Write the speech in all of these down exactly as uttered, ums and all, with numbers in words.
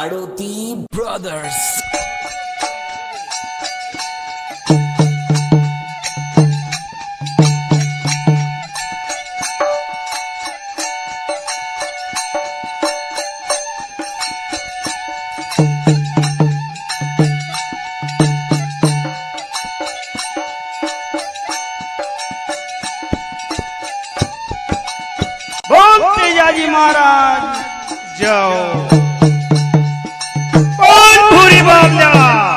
Haruti Brothers. जी महाराज जाओ कौन पूरी बाबला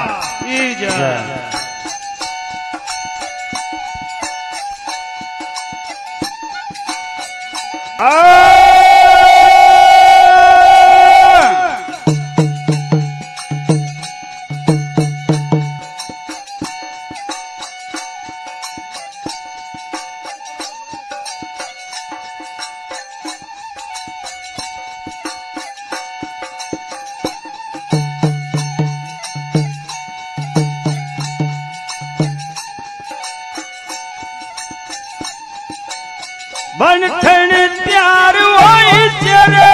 बनठन प्यार होई चरे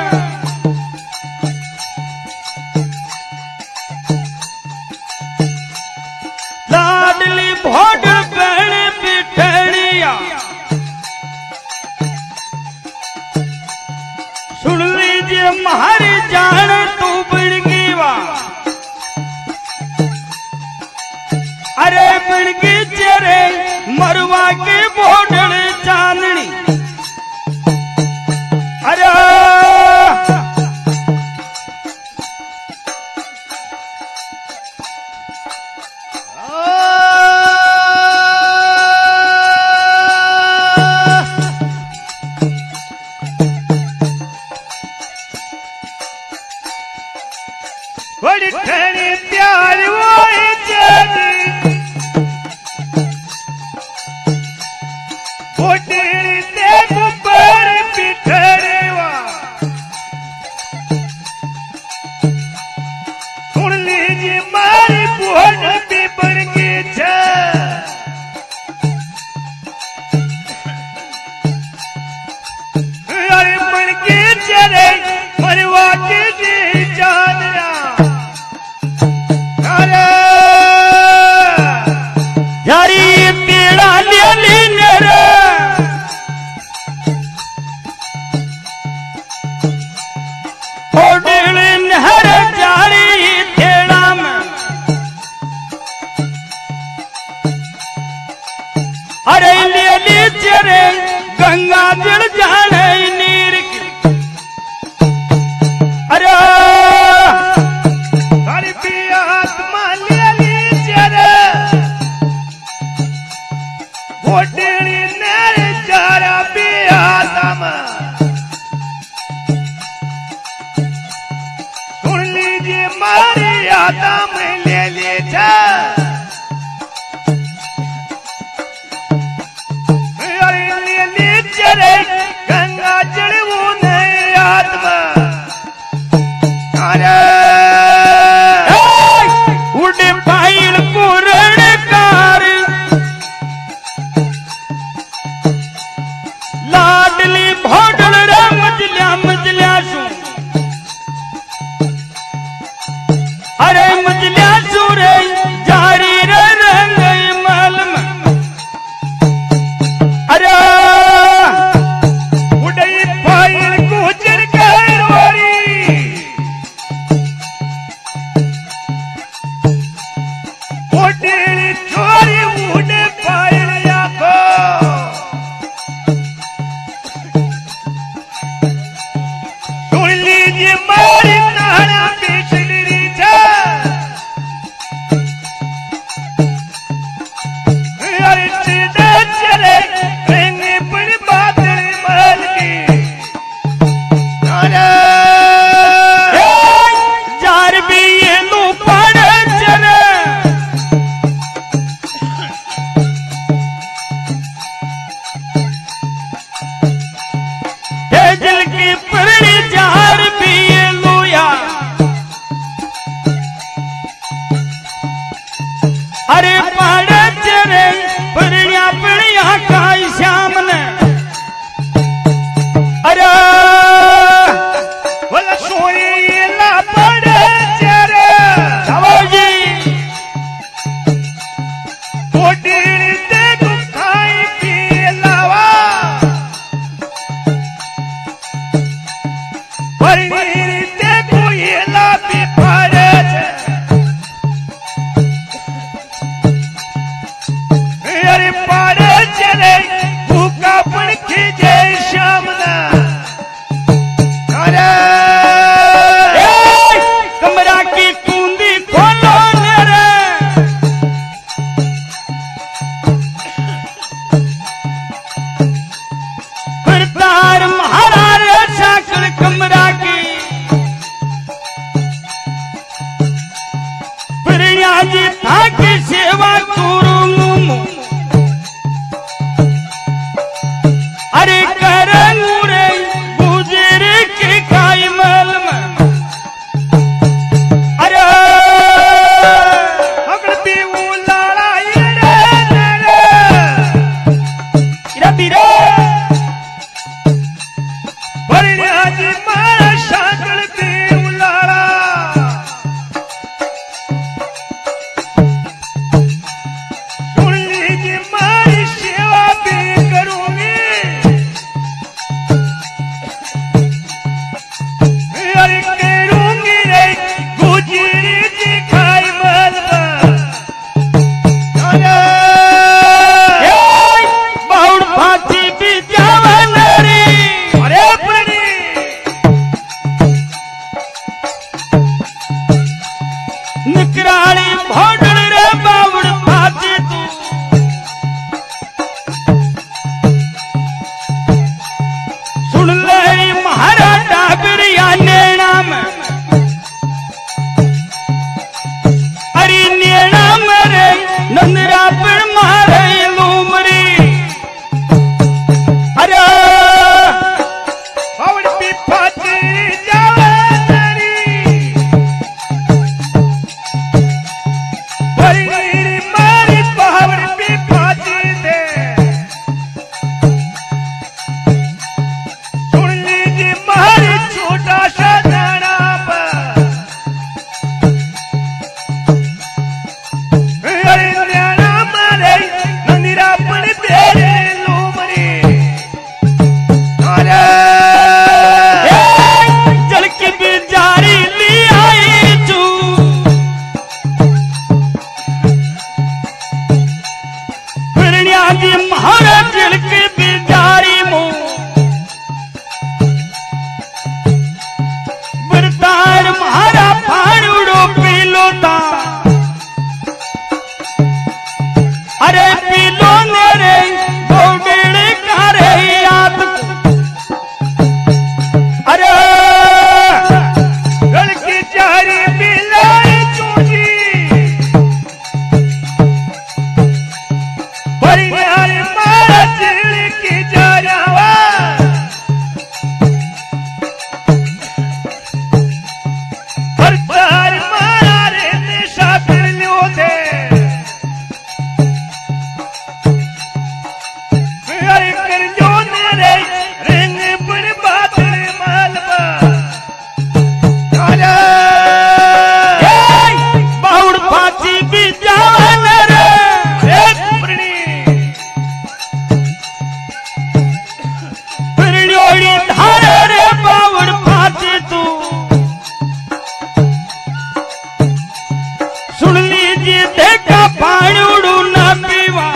लाडली भोड बहन बिठड़िया सुन लीजिए मारी जान तू बिड़गी वा अरे बिड़गी चरे मरवा के भोडल चांदनी अरे बड़ी ठहरी प्यार वो जानी अरे ले चरे गंगा जल जाने नीर की अरे हरि पिया आत्मा ले ली चरे भोटड़ी नेरे चारा पिया आत्मा सुन लीजिए मारी आत्मा ले ले जा गंगा जड़ू नहीं आत्मा अरे उड़े पाइल पूरण कार लाडली भोडल रे मजलिया मजलिया सू अरे मजलिया सू रे जारी रे रंग मल में अरे जी थाकी सेवा करूंगू अरे करूंगू रे गुजर के खाई मल में अरे हगड़ती उलाड़ा इरे नरे इरा बीरे परिणा जी मारा शागड़ती उलाड़ा सुन लीजिए मारी सेवा भी करूंगी अरे करूंगी रे गुजरी जी खाई मल बाउड़ फाती भी जावन रे अरे प्रणि निकराली भोडल रे बाउड़ फाती तू सुन ले महारा डाबरिया नेणा में अरे नेणा में रे नंदरा पर मारे लूमरी अरे बावड़ भी फाती जावनरी परिणीरी मारी बावड़ भी फाती दे सुन लीजिए मारी छोटा सा दाना पर अरे न्याणा मारे नंदीरा पण तेरे लूमरी अरे जल की बिजारी ली आई तू फिरनिया जी महारा जल की बिजारी मो बरतार महारा फाड़ूड़ो पीलो ता अरे पीलो मेरे गोगड़े का रे याद अरे लड़की चारी बिलाई चूजी परिवार मारा चिड़की जारावा परतार मारा रे निशा कर लियो थे अरे कर जो मेरे रिंग पर बात मालवा अरे बाउड़ फाची भी जावन रे फिरनियोड़ी धारे रे बाउड़ फाची तू सुन लीजिए देखा पाणुड़ू न पीवा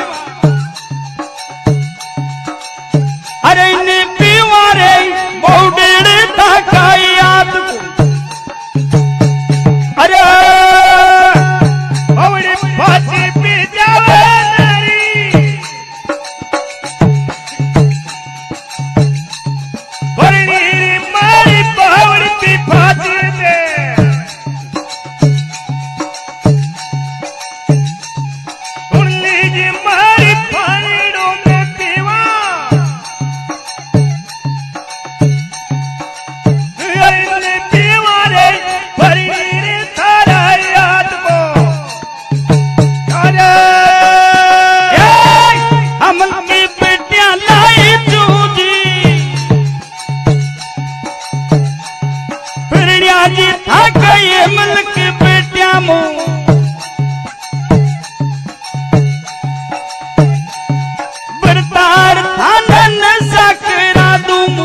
अरे ने पीवा रे बौडेड़े ताकाई याद अरे बावड़ी फांसी पे जावनरी परिणीरी मारी बावड़ी पे फांसी पे सुन लीजिए मारी फाड़ों में पीवा अरे पीवा रे परिणीरी थारा याद को अरे हमन की बेटियां लाई चूजी फिरनिया जी था गई हमन की बेटियां मो बरतार थानन सकरा दूमू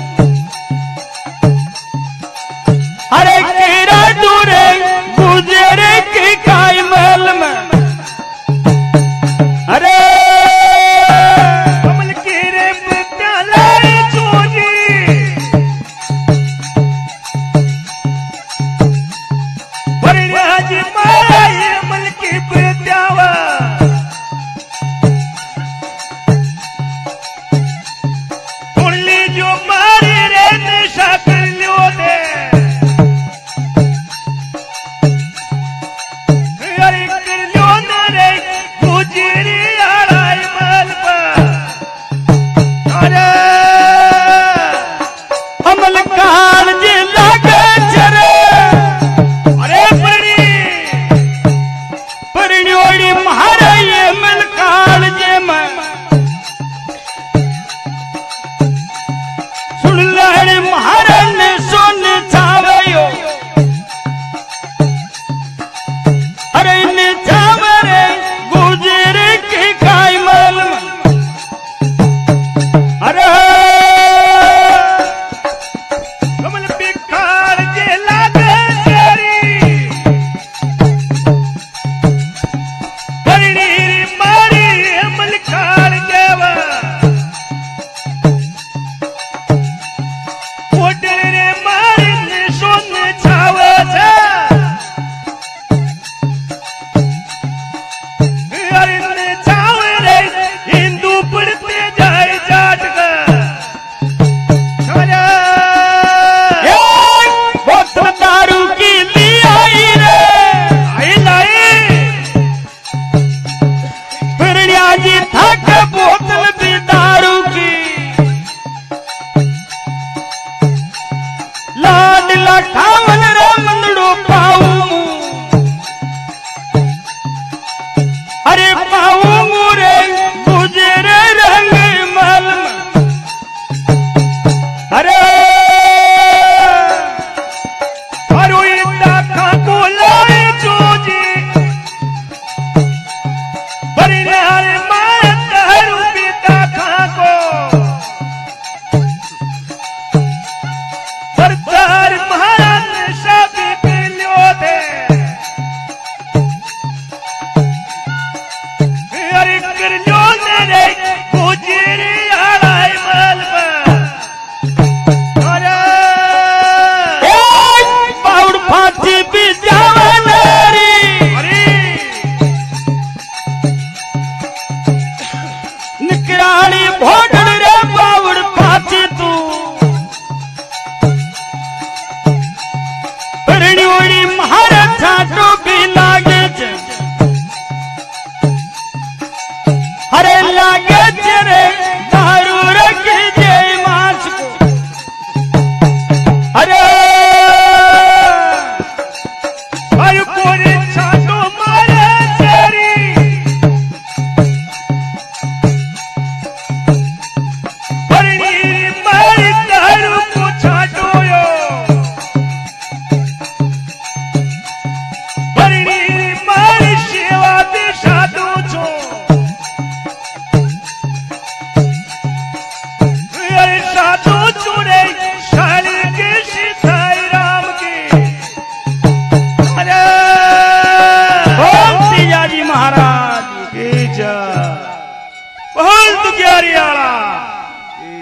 अरे केरा दूरे गुजरे के खाई महल में अरे कमल की रे प्यालाई चूजी परिणा जी मारा ये मल की प्यावा सुन ली जो मारी रे निशा कर लियो दे अरे क्यारी वाला